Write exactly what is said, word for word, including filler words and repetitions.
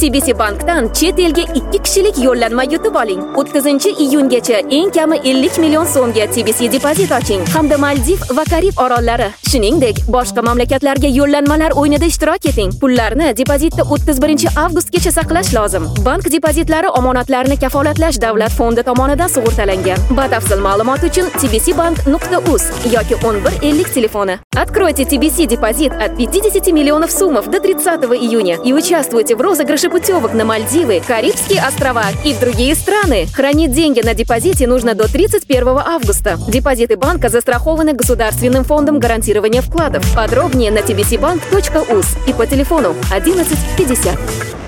T B C Bank'dan chet elga ikki kishilik yo'llanma yutib oling. o'ttizinchi iyungacha eng kami ellik million so'mga T B C depozit oching hamda Maldiv va Karib orollari, shuningdek, boshqa mamlakatlarga yo'llanmalar o'yinida ishtirok eting. Pullarni depozitda o'ttiz birinchi avgustgacha saqlash lozim. Bank depozitlari omonatlarni kafolatlash davlat fondi tomonidan sug'urtalangan. Batafsil ma'lumot uchun t b c bank nuqta uz yoki o'n bir ellik telefoni. Откройте T B C депозит от пятидесяти миллионов суммов до тридцатого июня и участвуйте в розыгрыше путевок на Мальдивы, Карибские острова и в другие страны. Хранить деньги на депозите нужно до тридцать первого августа. Депозиты банка застрахованы Государственным фондом гарантирования вкладов. Подробнее на t b c bank точка uz и по телефону одиннадцать пятьдесят.